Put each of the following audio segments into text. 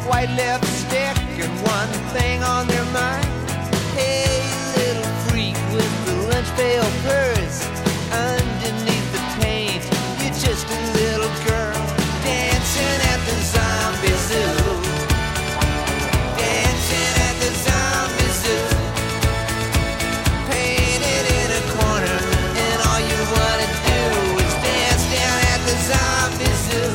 white lipstick and one thing on their mind. Hey, little freak with the lunch pail purse. Underneath the paint, you're just a little girl dancing at the zombie zoo. Dancing at the zombie zoo. Painted in a corner, and all you wanna do is dance down at the zombie zoo.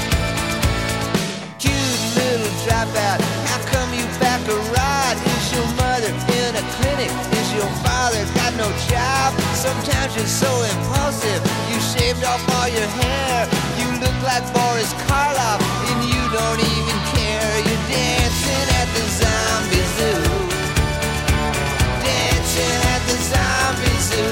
Cute little dropout, how come you back a ride? Is your mother in a clinic? Is your father got no job? Sometimes you're so impulsive, you shaved off all your hair. You look like Boris Karloff, and you don't even care. You're dancing at the zombie zoo. Dancing at the zombie zoo.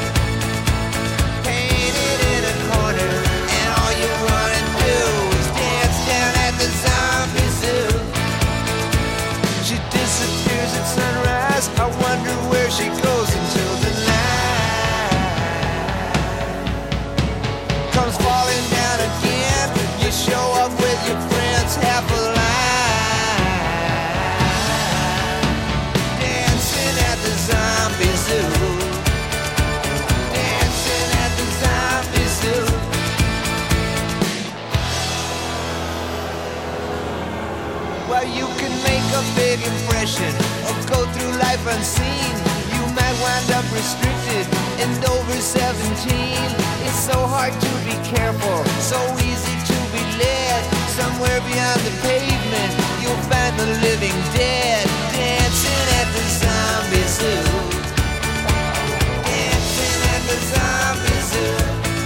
Painted in a corner, and all you wanna do is dance down at the zombie zoo. She disappears at sunrise. I wonder where she goes until the night comes falling down again. You show up with your friends half alive. Dancing at the zombie zoo. Dancing at the zombie zoo. Well, you can make a big impression or go through life unseen. You might wind up restricted and over 17. It's so hard to be careful, so easy to be led. Somewhere beyond the pavement, you'll find the living dead. Dancing at the zombie zoo. Dancing at the zombie zoo.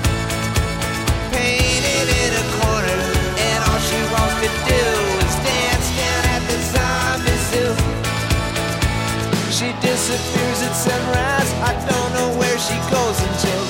Painted in a corner, and all she wants to do is dance down at the zombie zoo. She disappears at sunrise. I don't know where she goes until